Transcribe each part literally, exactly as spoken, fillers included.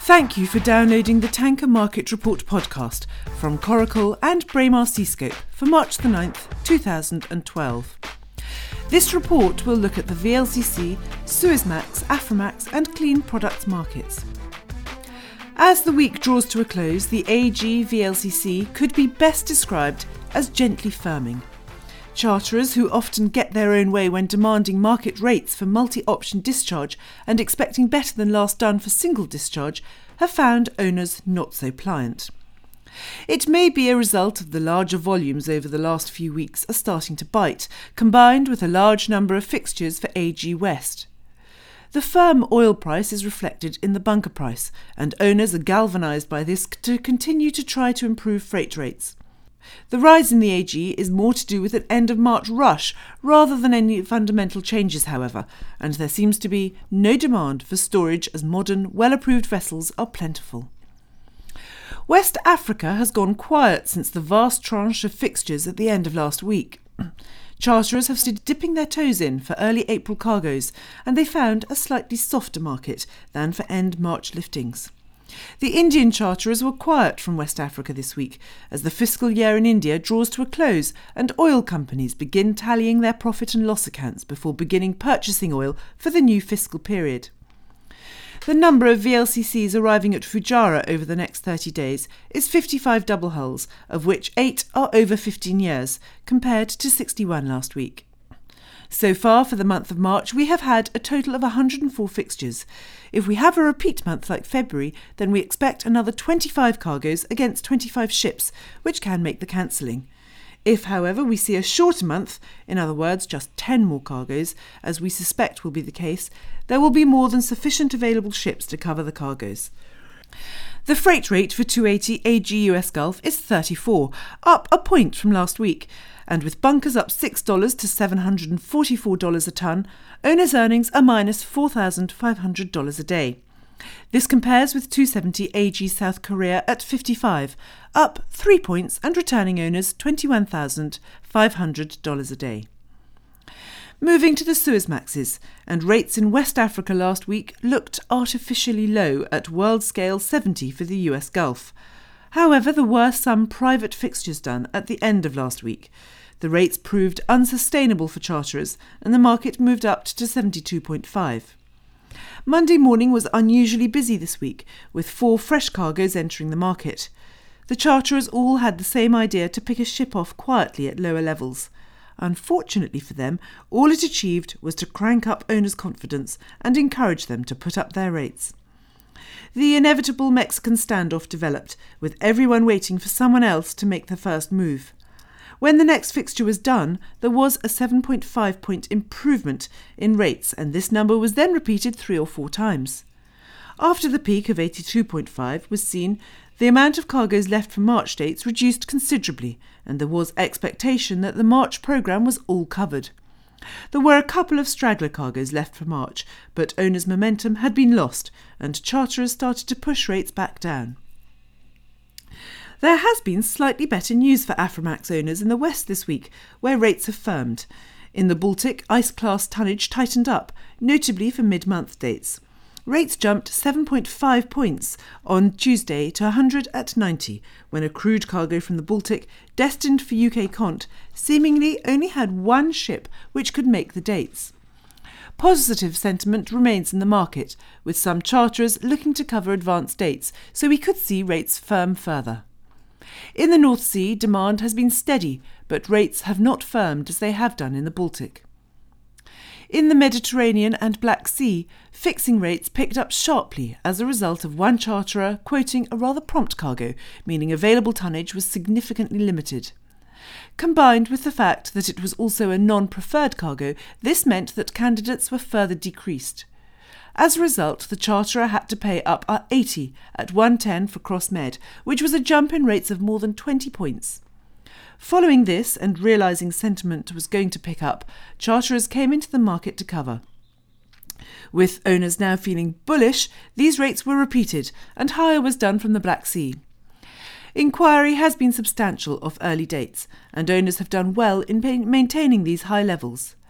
Thank you for downloading the Tanker Market Report podcast from Coracle and Braemar Seascope for March the ninth, two thousand twelve. This report will look at the V L C C, Suezmax, Aframax and clean products markets. As the week draws to a close, the A G V L C C could be best described as gently firming. Charterers, who often get their own way when demanding market rates for multi-option discharge and expecting better than last done for single discharge, have found owners not so pliant. It may be a result of the larger volumes over the last few weeks are starting to bite, combined with a large number of fixtures for A G West. The firm oil price is reflected in the bunker price, and owners are galvanised by this to continue to try to improve freight rates. The rise in the A G is more to do with an end-of-March rush rather than any fundamental changes, however, and there seems to be no demand for storage as modern, well-approved vessels are plentiful. West Africa has gone quiet since the vast tranche of fixtures at the end of last week. Charterers have started dipping their toes in for early April cargoes, and they found a slightly softer market than for end-March liftings. The Indian charterers were quiet from West Africa this week as the fiscal year in India draws to a close and oil companies begin tallying their profit and loss accounts before beginning purchasing oil for the new fiscal period. The number of V L C Cs arriving at Fujairah over the next thirty days is fifty-five double hulls, of which eight are over fifteen years, compared to sixty-one last week. So far for the month of March, we have had a total of one hundred four fixtures. If we have a repeat month like February, then we expect another twenty-five cargoes against twenty-five ships, which can make the cancelling. If, however, we see a shorter month, in other words, just ten more cargoes, as we suspect will be the case, there will be more than sufficient available ships to cover the cargoes. The freight rate for two eighty A G U S Gulf is thirty-four, up a point from last week, and with bunkers up six dollars to seven hundred forty-four dollars a tonne, owners' earnings are minus four thousand five hundred dollars a day. This compares with two seventy A G South Korea at fifty-five, up three points and returning owners twenty-one thousand five hundred dollars a day. Moving to the Suezmaxes, and rates in West Africa last week looked artificially low at world scale seventy for the U S Gulf. However, there were some private fixtures done at the end of last week. The rates proved unsustainable for charterers, and the market moved up to seventy-two point five. Monday morning was unusually busy this week, with four fresh cargoes entering the market. The charterers all had the same idea to pick a ship off quietly at lower levels. Unfortunately for them, all it achieved was to crank up owners' confidence and encourage them to put up their rates. The inevitable Mexican standoff developed, with everyone waiting for someone else to make the first move. When the next fixture was done, there was a seven point five point improvement in rates, and this number was then repeated three or four times. After the peak of eighty-two point five was seen, the amount of cargoes left for March dates reduced considerably, and there was expectation that the March programme was all covered. There were a couple of straggler cargoes left for March, but owners' momentum had been lost, and charterers started to push rates back down. There has been slightly better news for Aframax owners in the West this week, where rates have firmed. In the Baltic, ice-class tonnage tightened up, notably for mid-month dates. Rates jumped seven point five points on Tuesday to one hundred at ninety, when a crude cargo from the Baltic, destined for U K Cont, seemingly only had one ship which could make the dates. Positive sentiment remains in the market, with some charterers looking to cover advanced dates, so we could see rates firm further. In the North Sea, demand has been steady, but rates have not firmed as they have done in the Baltic. In the Mediterranean and Black Sea, fixing rates picked up sharply as a result of one charterer quoting a rather prompt cargo, meaning available tonnage was significantly limited. Combined with the fact that it was also a non-preferred cargo, this meant that candidates were further decreased. As a result, the charterer had to pay up eighty at one ten for Cross-Med, which was a jump in rates of more than twenty points. Following this, and realising sentiment was going to pick up, charterers came into the market to cover. With owners now feeling bullish, these rates were repeated, and hire was done from the Black Sea. Inquiry has been substantial of early dates, and owners have done well in maintaining these high levels.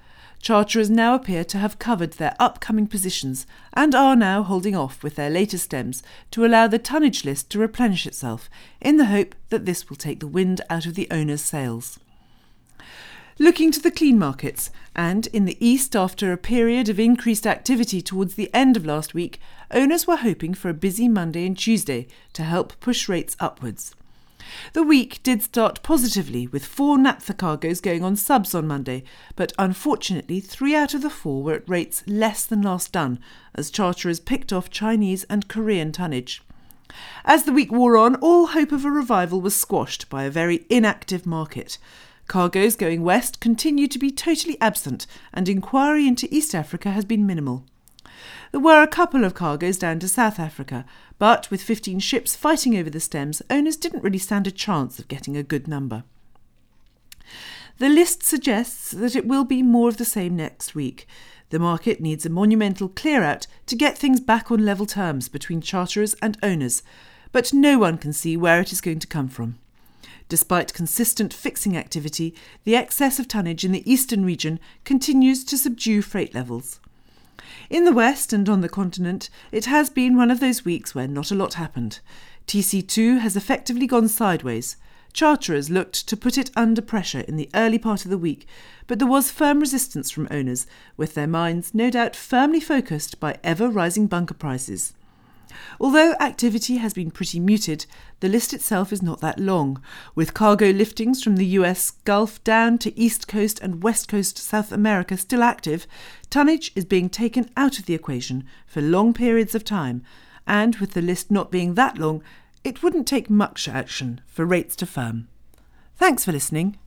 charterers now appear to have covered their upcoming positions and are now holding off with their later stems to allow the tonnage list to replenish itself, in the hope that this will take the wind out of the owners' sails. Looking to the clean markets, and in the east after a period of increased activity towards the end of last week, owners were hoping for a busy Monday and Tuesday to help push rates upwards. The week did start positively, with four naphtha cargoes going on subs on Monday, but unfortunately three out of the four were at rates less than last done, as charterers picked off Chinese and Korean tonnage. As the week wore on, all hope of a revival was squashed by a very inactive market. Cargoes going west continue to be totally absent, and inquiry into East Africa has been minimal. There were a couple of cargoes down to South Africa, but with fifteen ships fighting over the stems, owners didn't really stand a chance of getting a good number. The list suggests that it will be more of the same next week. The market needs a monumental clear-out to get things back on level terms between charterers and owners, but no one can see where it is going to come from. Despite consistent fixing activity, the excess of tonnage in the eastern region continues to subdue freight levels. In the west and on the continent, it has been one of those weeks where not a lot happened. T C two has effectively gone sideways. Charterers looked to put it under pressure in the early part of the week, but there was firm resistance from owners, with their minds no doubt firmly focused by ever-rising bunker prices. Although activity has been pretty muted, the list itself is not that long, with cargo liftings from the U S Gulf down to East Coast and West Coast South America still active. Tonnage is being taken out of the equation for long periods of time, and with the list not being that long, it wouldn't take much action for rates to firm. Thanks for listening.